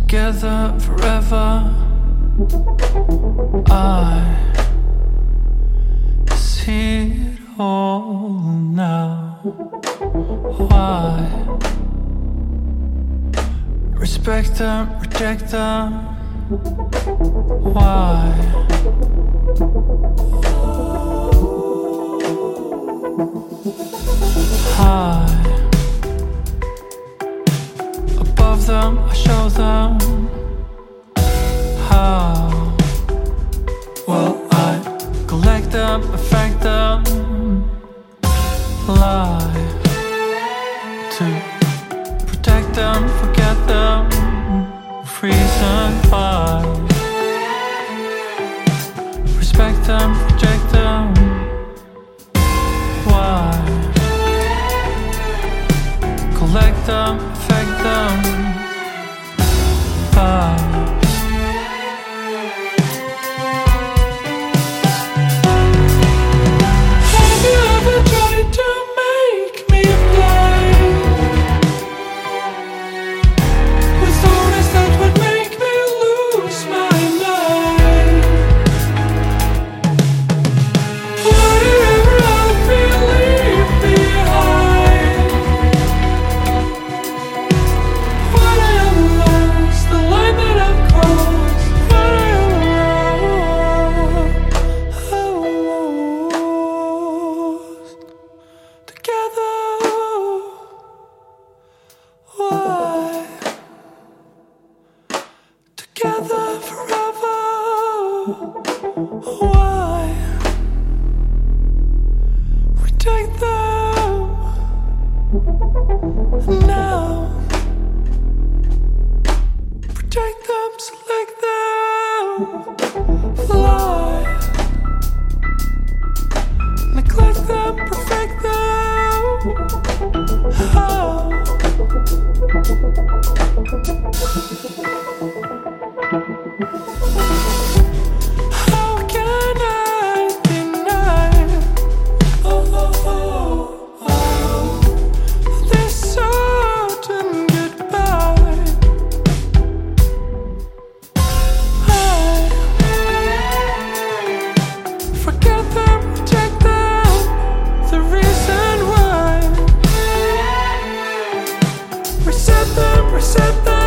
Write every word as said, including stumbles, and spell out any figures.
together forever. I see it all now. Why respect them, reject them? Why? High above them, I show them how. Well, I collect them, affect them, lie to protect them, forget them, reason why. Respect them, reject them, why? Collect them, affect them, why? Together forever. Why? We take them now. Protect them, select them, fly. Neglect them, perfect them. How? How can I deny oh, oh, oh, oh, this certain goodbye? I forget them, reject them, the reason why. Reset them, reset them.